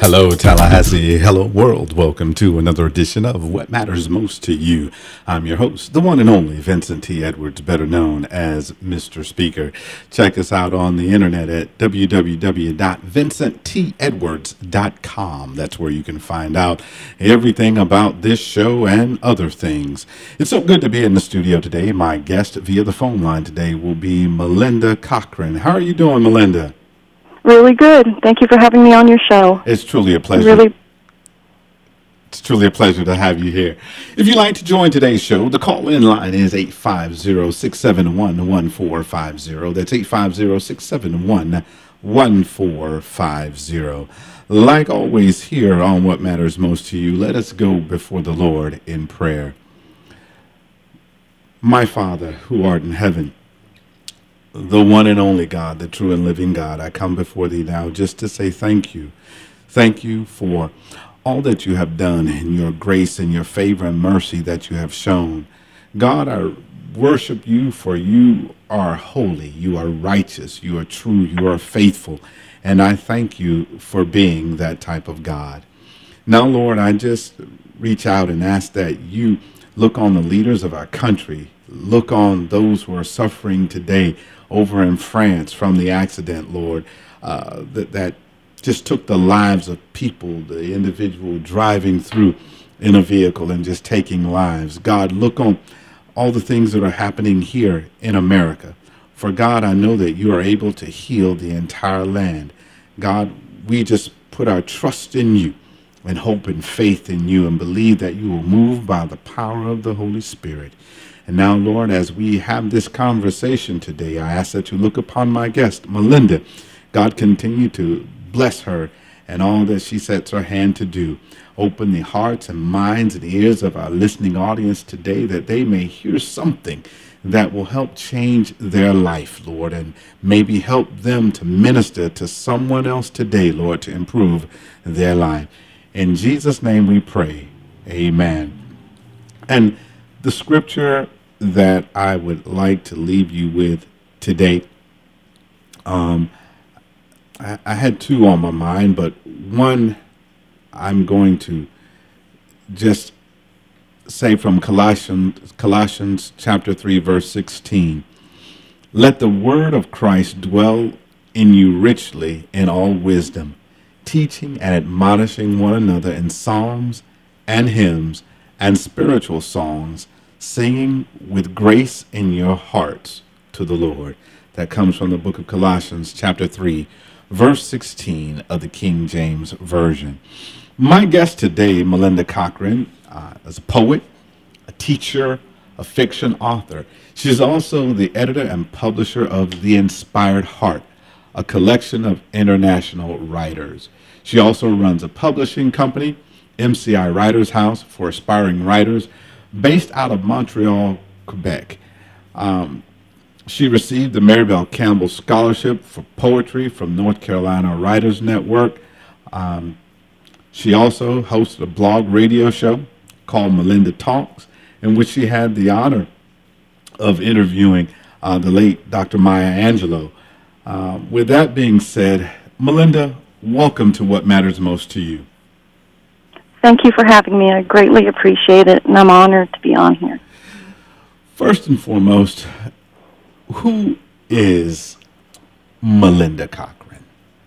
Hello, Tallahassee. Hello, world. Welcome to another edition of What Matters Most to You. I'm your host, the one and only Vincent T. Edwards, better known as Mr. Speaker. Check us out on the internet at www.vincenttedwards.com. That's where you can find out everything about this show and other things. It's so good to be in the studio today. My guest via the phone line today will be Melinda Cochran. How are you doing, Melinda? Really good. Thank you for having me on your show. It's truly a pleasure. It's truly a pleasure to have you here. If you'd like to join today's show, the call-in line is 850-671-1450. That's 850-671-1450. Like always here on What Matters Most to You, let us go before the Lord in prayer. My Father, who art in heaven, the one and only God, the true and living God, I come before thee now just to say thank you. Thank you for all that you have done and your grace and your favor and mercy that you have shown. God, I worship you, for you are holy, you are righteous, you are true, you are faithful, and I thank you for being that type of God. Now, Lord, I just reach out and ask that you look on the leaders of our country, look on those who are suffering today over in France from the accident, Lord, that just took the lives of people, the individual driving through in a vehicle and just taking lives. God, look on all the things that are happening here in America. For God, I know that you are able to heal the entire land. God, we just put our trust in you and hope and faith in you and believe that you will move by the power of the Holy Spirit. And now, Lord, as we have this conversation today, I ask that you look upon my guest, Melinda. God, continue to bless her and all that she sets her hand to do. Open the hearts and minds and ears of our listening audience today that they may hear something that will help change their life, Lord, and maybe help them to minister to someone else today, Lord, to improve their life. In Jesus' name we pray. Amen. And the scripture that I would like to leave you with today, I had two on my mind, but one I'm going to just say from Colossians chapter 3, verse 16. Let the word of Christ dwell in you richly in all wisdom, teaching and admonishing one another in psalms and hymns and spiritual songs, singing with grace in your hearts to the Lord. That comes from the book of Colossians chapter 3, verse 16 of the King James Version. My guest today, Melinda Cochran, is a poet, a teacher, a fiction author. She is also the editor and publisher of The Inspired Heart, a collection of international writers. She also runs a publishing company, MCI Writers House for Aspiring Writers, based out of Montreal, Quebec. She received the Maribel Campbell Scholarship for Poetry from North Carolina Writers Network. She also hosted a blog radio show called Melinda Talks, in which she had the honor of interviewing the late Dr. Maya Angelou. With that being said, Melinda, welcome to What Matters Most to You. Thank you for having me. I greatly appreciate it, and I'm honored to be on here. First and foremost, who is Melinda Cochran?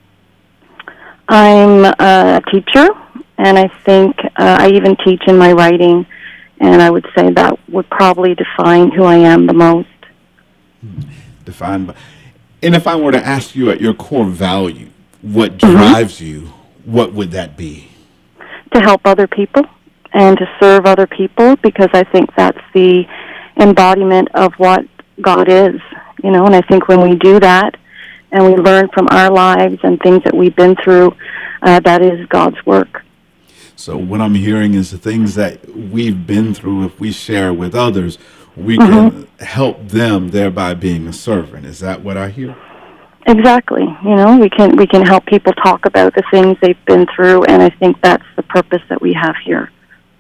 I'm a teacher, and I think I even teach in my writing, and I would say that would probably define who I am the most. Defined by, and if I were to ask you at your core value, what drives you, what would that be? To help other people and to serve other people, because I think that's the embodiment of what God is, and I think when we do that and we learn from our lives and things that we've been through, that is God's work. So what I'm hearing is the things that we've been through, if we share with others, we can help them, thereby being a servant. Is that what I hear? Exactly. We can help people talk about the things they've been through, and I think that's the purpose that we have here.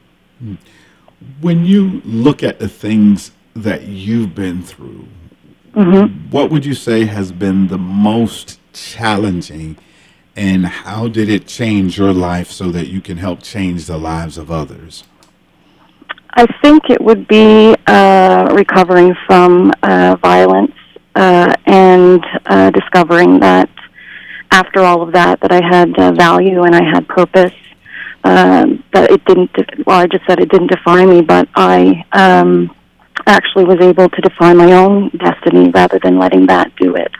When you look at the things that you've been through, what would you say has been the most challenging And how did it change your life so that you can help change the lives of others? I think it would be recovering from violence and discovering that after all of that, that I had value and I had purpose. That it didn't, well, I just said it didn't define me, but I actually was able to define my own destiny rather than letting that do it.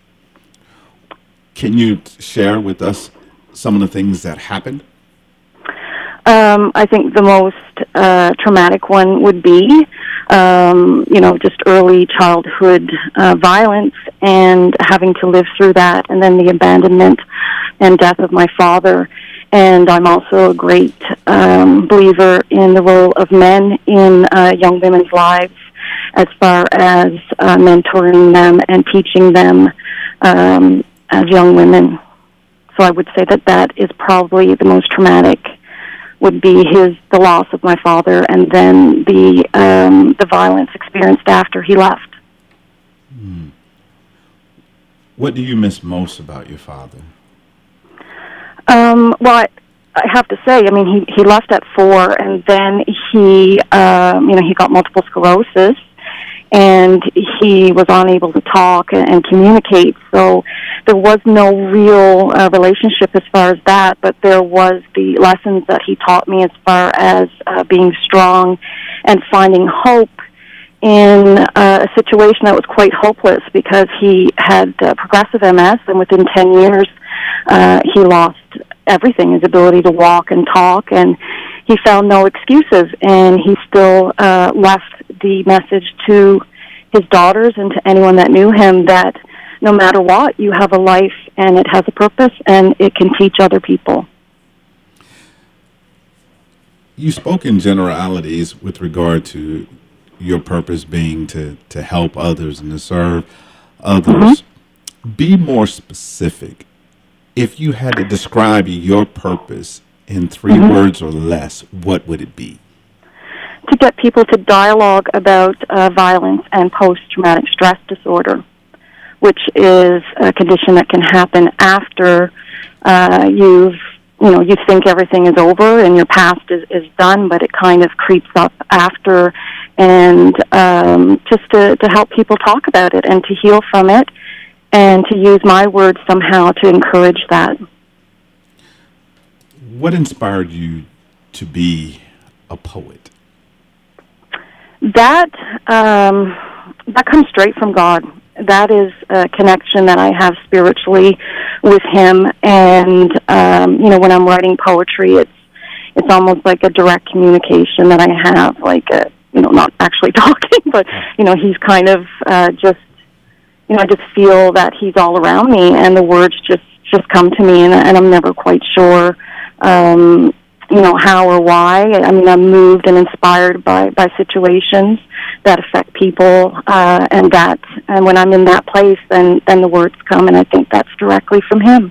Can you share with us some of the things that happened? I think the most traumatic one would be, just early childhood violence and having to live through that, and then the abandonment and death of my father. And I'm also a great believer in the role of men in young women's lives as far as mentoring them and teaching them as young women. So I would say that that is probably the most traumatic, would be the loss of my father, and then the violence experienced after he left. What do you miss most about your father? Well, I have to say, I mean, he left at 4, and then he got multiple sclerosis, and he was unable to talk and communicate. So there was no real relationship as far as that, but there was the lessons that he taught me as far as being strong and finding hope in a situation that was quite hopeless, because he had progressive MS, and within 10 years he lost everything, his ability to walk and talk, and he found no excuses, and he still left the message to his daughters and to anyone that knew him that no matter what, you have a life and it has a purpose and it can teach other people. You spoke in generalities with regard to your purpose being to help others and to serve others. Be more specific. If you had to describe your purpose in 3 words or less, what would it be? To get people to dialogue about violence and post-traumatic stress disorder, which is a condition that can happen after you think everything is over and your past is done, but it kind of creeps up after, and just to help people talk about it and to heal from it, and to use my words somehow to encourage that. What inspired you to be a poet? That comes straight from God. That is a connection that I have spiritually with Him, and when I'm writing poetry, it's almost like a direct communication that I have, like not actually talking, but He's kind of just. I just feel that He's all around me, and the words just come to me, and I'm never quite sure, how or why. I mean, I'm moved and inspired by situations that affect people, and when I'm in that place, then the words come, and I think that's directly from Him.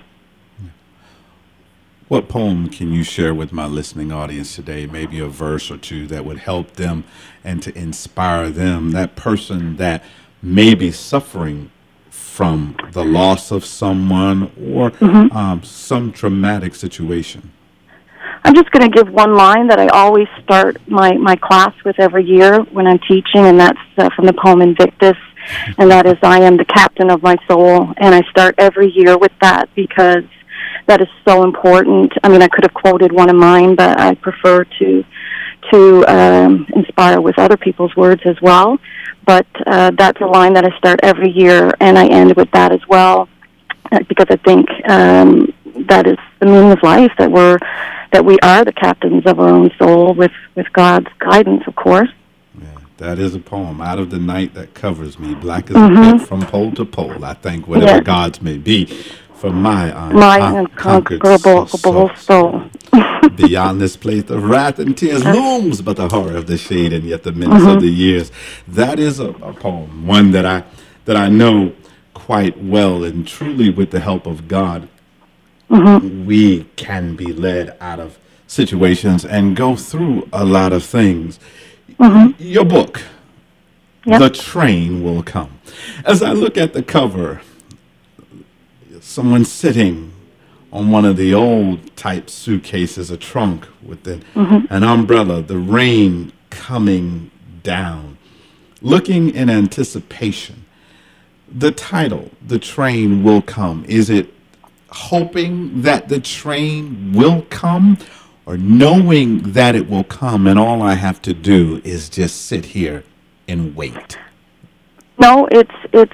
What poem can you share with my listening audience today? Maybe a verse or two that would help them and to inspire them, that person that may be suffering from the loss of someone or some traumatic situation. I'm just going to give one line that I always start my class with every year when I'm teaching, and that's from the poem Invictus, and that is, I am the captain of my soul. And I start every year with that because that is so important. I mean, I could have quoted one of mine, but I prefer to inspire with other people's words as well. But that's a line that I start every year, and I end with that as well, because I think that is the meaning of life, that we are the captains of our own soul with God's guidance, of course. Yeah, that is a poem. Out of the night that covers me, black as a pit from pole to pole, I thank whatever gods may be for my unconquerable soul. Beyond this place of wrath and tears looms but the horror of the shade and yet the minutes of the years. That is a poem, one that I know quite well, and truly with the help of God, we can be led out of situations and go through a lot of things. Your book, The Train Will Come. As I look at the cover, someone sitting on one of the old type suitcases, a trunk with an umbrella, the rain coming down, looking in anticipation. The title, The Train Will Come, is it hoping that the train will come, or knowing that it will come and all I have to do is just sit here and wait? No, it's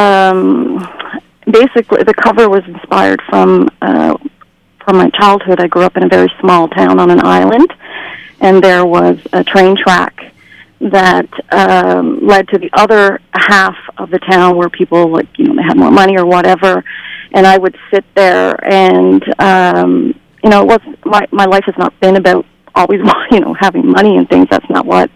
basically the cover was inspired from my childhood. I grew up in a very small town on an island, and there was a train track that led to the other half of the town where people, like, they had more money or whatever, and I would sit there and it was my life has not been about always having money and things. That's not what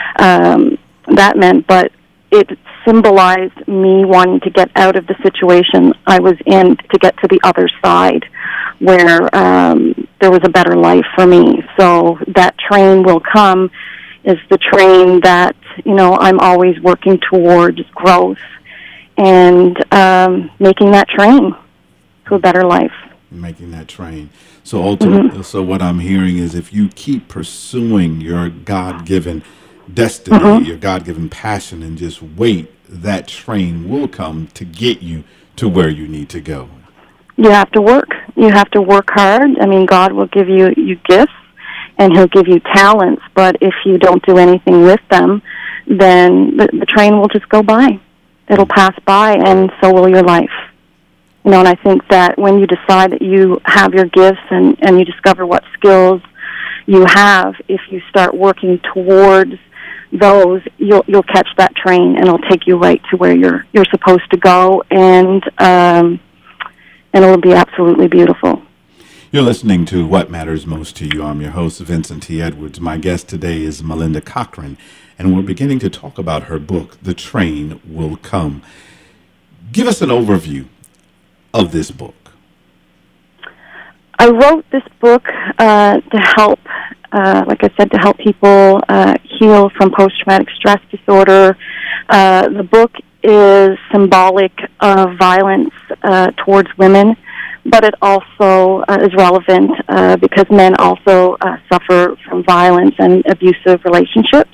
that meant, but it symbolized me wanting to get out of the situation I was in to get to the other side where there was a better life for me. So that train will come is the train that, I'm always working towards growth and making that train to a better life. Making that train. So ultimately, so what I'm hearing is if you keep pursuing your God-given destiny, your God-given passion, and just wait, that train will come to get you to where you need to go. You have to work. You have to work hard. I mean, God will give you gifts, and He'll give you talents, but if you don't do anything with them, then the train will just go by. It'll pass by, and so will your life. And I think that when you decide that you have your gifts and you discover what skills you have, if you start working towards those, you'll catch that train, and it'll take you right to where you're supposed to go, and it'll be absolutely beautiful. You're listening to What Matters Most to You. I'm your host, Vincent T. Edwards. My guest today is Melinda Cochran, and we're beginning to talk about her book, The Train Will Come. Give us an overview of this book. I wrote this book to help, like I said, to help people heal from post-traumatic stress disorder. The book is symbolic of violence towards women, but it also is relevant because men also suffer from violence and abusive relationships.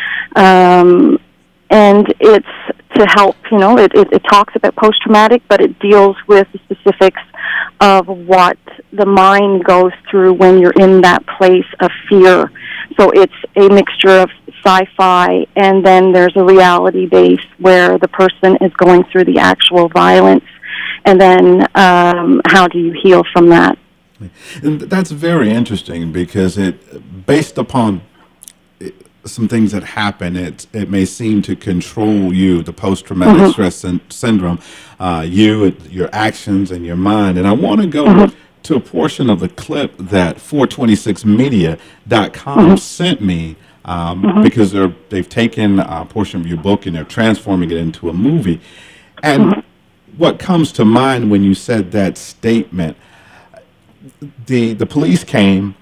And it's to help, it talks about post-traumatic, but it deals with the specifics of what the mind goes through when you're in that place of fear. So it's a mixture of sci-fi, and then there's a reality base where the person is going through the actual violence, and then how do you heal from that? And that's very interesting because based upon some things that happen, it may seem to control you, the post-traumatic stress syndrome, your actions and your mind. And I want to go to a portion of the clip that 426media.com sent me because they've taken a portion of your book and they're transforming it into a movie. And what comes to mind when you said that statement, the police came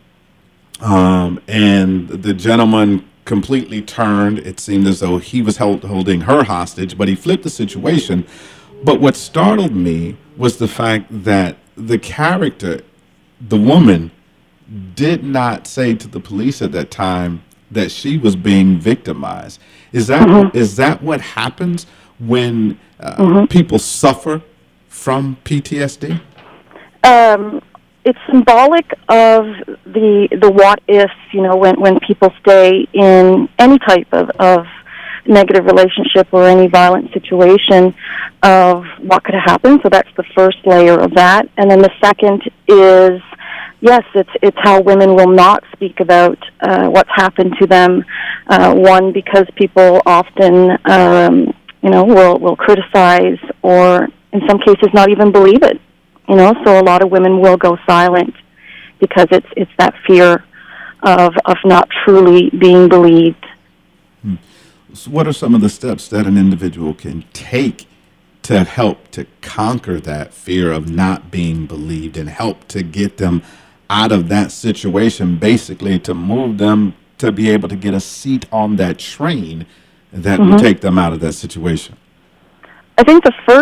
and the gentleman completely turned. It seemed as though he was holding her hostage, but he flipped the situation. But what startled me was the fact that the character, the woman, did not say to the police at that time that she was being victimized. Is that what happens when people suffer from PTSD? It's symbolic of the what ifs, when people stay in any type of negative relationship or any violent situation of what could happen. So that's the first layer of that. And then the second is, yes, it's how women will not speak about what's happened to them. One, because people often, will criticize or in some cases not even believe it. So a lot of women will go silent because it's that fear of not truly being believed. So what are some of the steps that an individual can take to help to conquer that fear of not being believed and help to get them out of that situation, basically to move them to be able to get a seat on that train that will take them out of that situation? I think the first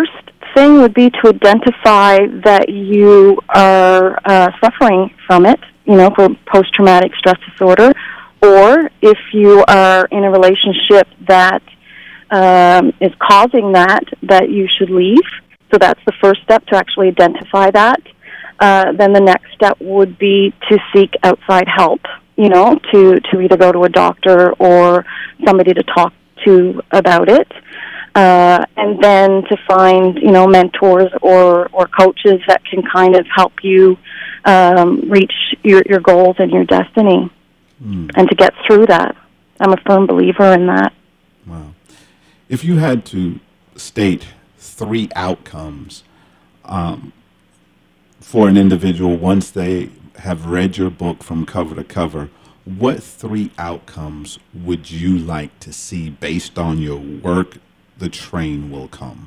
thing would be to identify that you are suffering from it, for post-traumatic stress disorder, or if you are in a relationship that is causing that you should leave. So that's the first step, to actually identify that. Then the next step would be to seek outside help, to either go to a doctor or somebody to talk to about it. And then to find, mentors or coaches that can kind of help you reach your goals and your destiny, and to get through that. I'm a firm believer in that. Wow. If you had to state 3 outcomes for an individual once they have read your book from cover to cover, what 3 outcomes would you like to see based on your work, The Train Will Come?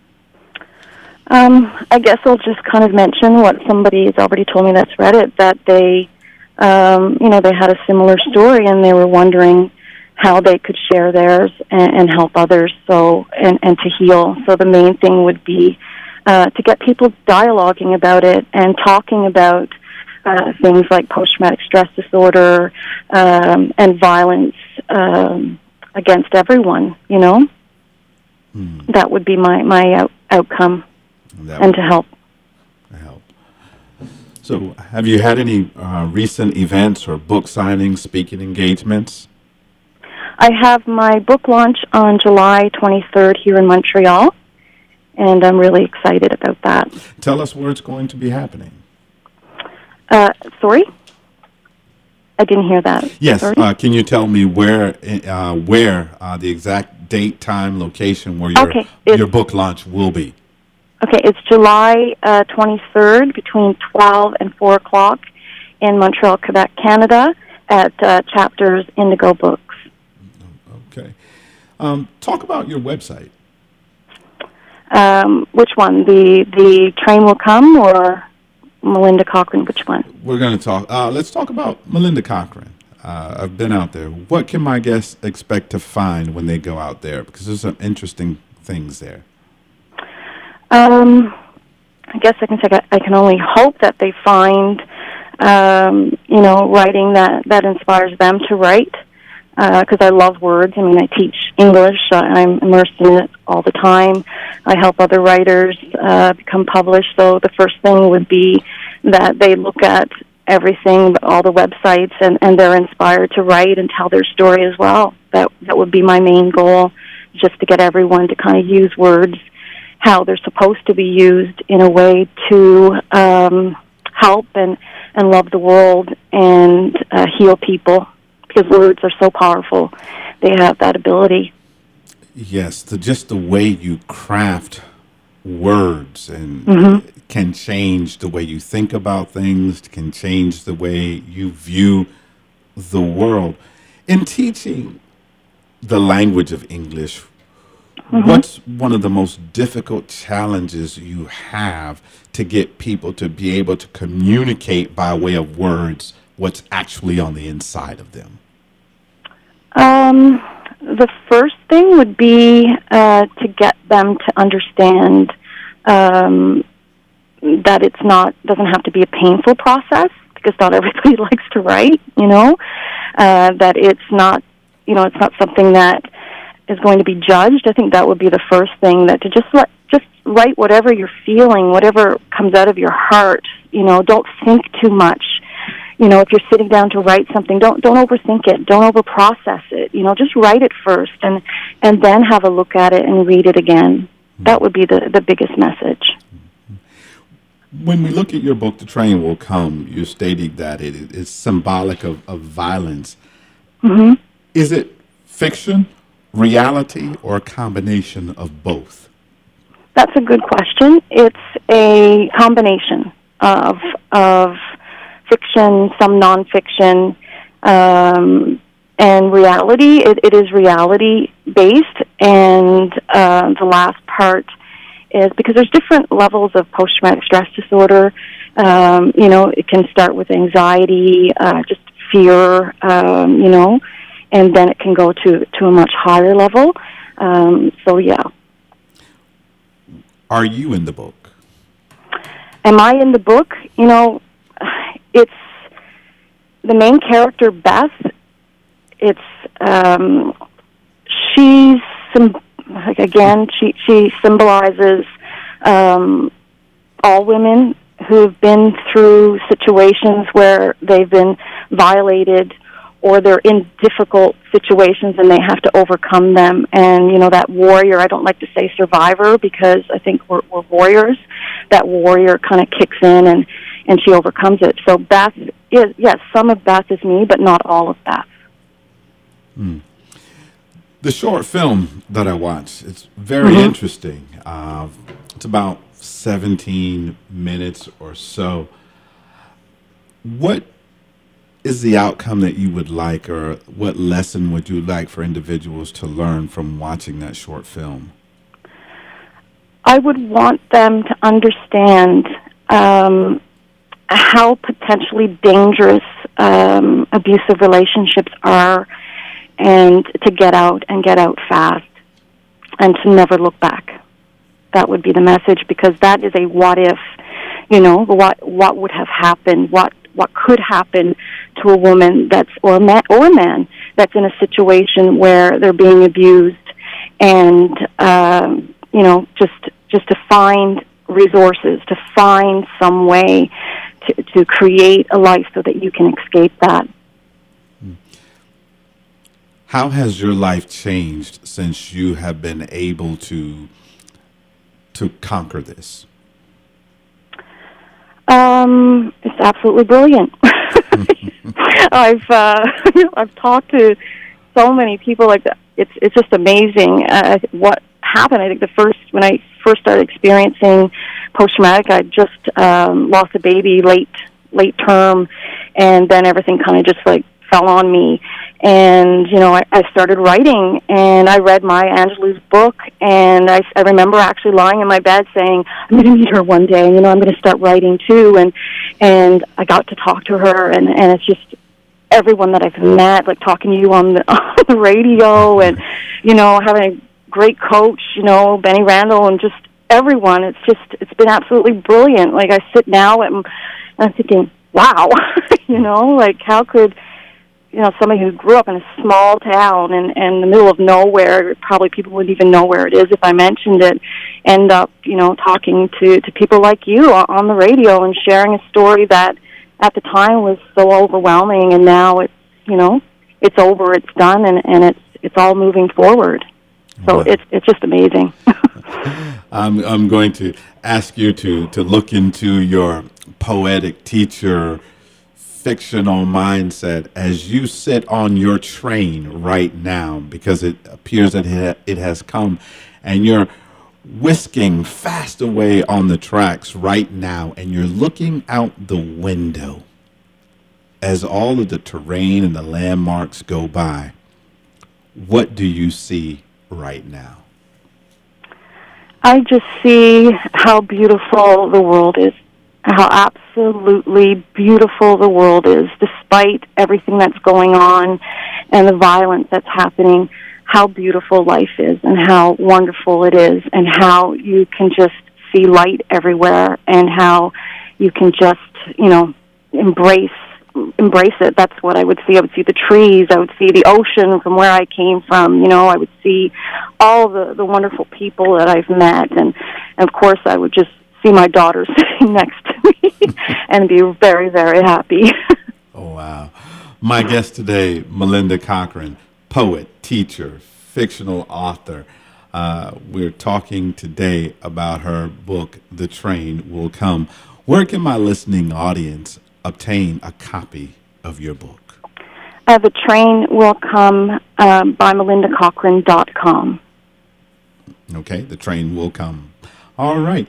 I guess I'll just kind of mention what somebody has already told me that's read it, that they, they had a similar story and they were wondering how they could share theirs and help others, and to heal. So the main thing would be to get people dialoguing about it and talking about things like post-traumatic stress disorder and violence against everyone, That would be my outcome, and to help. So have you had any recent events or book signings, speaking engagements? I have my book launch on July 23rd here in Montreal, and I'm really excited about that. Tell us where it's going to be happening. Sorry? I didn't hear that. Yes, can you tell me where the exact date, time, location where your book launch will be? Okay, it's July 23rd between 12 and 4 o'clock in Montreal, Quebec, Canada, at Chapters Indigo Books. Okay. Talk about your website. Which one? The Train Will Come or Melinda Cochran? Which one? We're going to talk. Let's talk about Melinda Cochran. I've been out there. What can my guests expect to find when they go out there? Because there's some interesting things there. I guess I can say I can only hope that they find, writing that inspires them to write. Because I love words. I mean, I teach English. I'm immersed in it all the time. I help other writers become published. So the first thing would be that they look at everything, all the websites, and they're inspired to write and tell their story as well. That would be my main goal, just to get everyone to kind of use words how they're supposed to be used in a way to help and love the world and heal people. Because words are so powerful. They have that ability. Yes, just the way you craft words and can change the way you think about things, can change the way you view the world. In teaching the language of English, what's one of the most difficult challenges you have to get people to be able to communicate by way of words what's actually on the inside of them? The first thing would be to get them to understand that doesn't have to be a painful process, because not everybody likes to write, that it's not something that is going to be judged. I think that would be the first thing, that to just write whatever you're feeling, whatever comes out of your heart, don't think too much. If you're sitting down to write something, don't overthink it, don't overprocess it. Just write it first, and then have a look at it and read it again. That would be the biggest message. When we look at your book, The Train Will Come, you're stating that it is symbolic of violence. Is it fiction, reality, or a combination of both? That's a good question. It's a combination of fiction, some nonfiction, and reality. It is reality-based, and the last part is because there's different levels of post-traumatic stress disorder. It can start with anxiety, just fear, and then it can go to a much higher level. So, yeah. are you in the book? Am I in the book? It's the main character, Beth. It's she's she symbolizes all women who've been through situations where they've been violated or they're in difficult situations and they have to overcome them. And, that warrior, I don't like to say survivor because I think we're warriors. That warrior kind of kicks in and she overcomes it. So Beth is, yes, some of Beth is me, but not all of Beth. Mm. The short film that I watched, it's very interesting. It's about 17 minutes or so. What is the outcome that you would like, or what lesson would you like for individuals to learn from watching that short film? I would want them to understand how potentially dangerous abusive relationships are, and to get out fast and to never look back. That would be the message, because that is a what if, what would have happened, what could happen to a woman or a man that's in a situation where they're being abused, and just to find resources, to find some way to create a life so that you can escape that. How has your life changed since you have been able to conquer this? It's absolutely brilliant. I've talked to so many people like that. It's just amazing what happened. I think when I first started experiencing post-traumatic, I just lost a baby late term, and then everything kind of just fell on me. And, I started writing, and I read Maya Angelou's book, and I remember actually lying in my bed saying, I'm going to meet her one day, and, I'm going to start writing too. And I got to talk to her, and it's just everyone that I've met, like talking to you on the radio, and, having a great coach, Benny Randall, and just everyone. It's been absolutely brilliant. Like, I sit now and I'm thinking, wow, how could somebody who grew up in a small town and in the middle of nowhere, probably people wouldn't even know where it is if I mentioned it, end up, talking to people like you on the radio and sharing a story that at the time was so overwhelming, and now it's, it's over, it's done, and it's all moving forward. So Wow. it's just amazing. I'm going to ask you to look into your poetic teacher fictional mindset as you sit on your train right now, because it appears that it has come, and you're whisking fast away on the tracks right now, and you're looking out the window as all of the terrain and the landmarks go by. What do you see right now? I just see how beautiful the world is, how absolutely beautiful the world is, despite everything that's going on and the violence that's happening, how beautiful life is and how wonderful it is, and how you can just see light everywhere, and how you can just, embrace it. That's what I would see. I would see the trees. I would see the ocean from where I came from. I would see all the wonderful people that I've met. And of course, I would just see my daughter sitting next to me and be very, very happy. Oh, wow. My guest today, Melinda Cochran, poet, teacher, fictional author. We're talking today about her book, The Train Will Come. Where can my listening audience obtain a copy of your book? The Train Will Come by melindacochran.com. Okay, The Train Will Come. All right.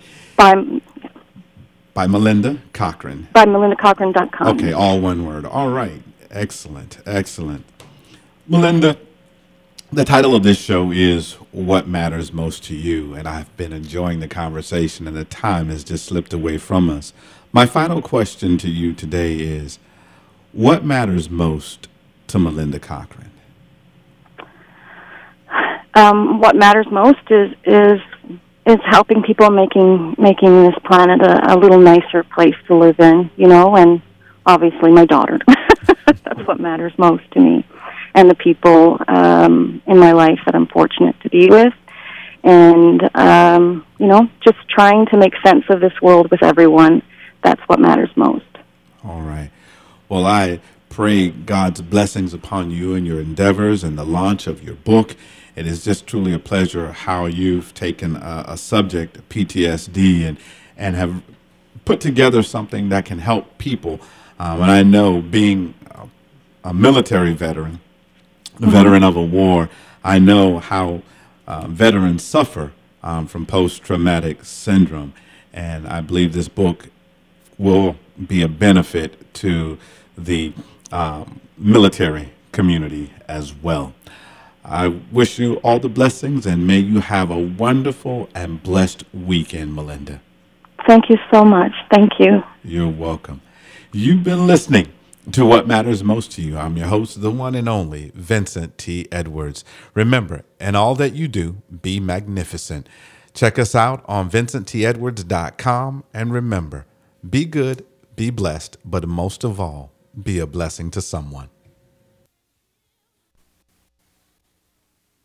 By Melinda Cochran. By melindacochran.com. Okay, all one word. All right. Excellent. Excellent. Melinda, the title of this show is What Matters Most to You, and I've been enjoying the conversation, and the time has just slipped away from us. My final question to you today is, what matters most to Melinda Cochran? What matters most is is helping people, making this planet a little nicer place to live in, and obviously my daughter. That's what matters most to me, and the people in my life that I'm fortunate to be with, and just trying to make sense of this world with everyone. That's what matters most. All right. Well, I pray God's blessings upon you and your endeavors and the launch of your book. It is just truly a pleasure how you've taken a subject, PTSD, and have put together something that can help people. And I know, being a military veteran, a veteran of a war, I know how veterans suffer from post-traumatic syndrome. And I believe this book will be a benefit to the military community as well. I wish you all the blessings, and may you have a wonderful and blessed weekend, Melinda. Thank you so much. Thank you. You're welcome. You've been listening to What Matters Most to You. I'm your host, the one and only Vincent T. Edwards. Remember, in all that you do, be magnificent. Check us out on vincenttedwards.com. And remember, be good, be blessed, but most of all, be a blessing to someone.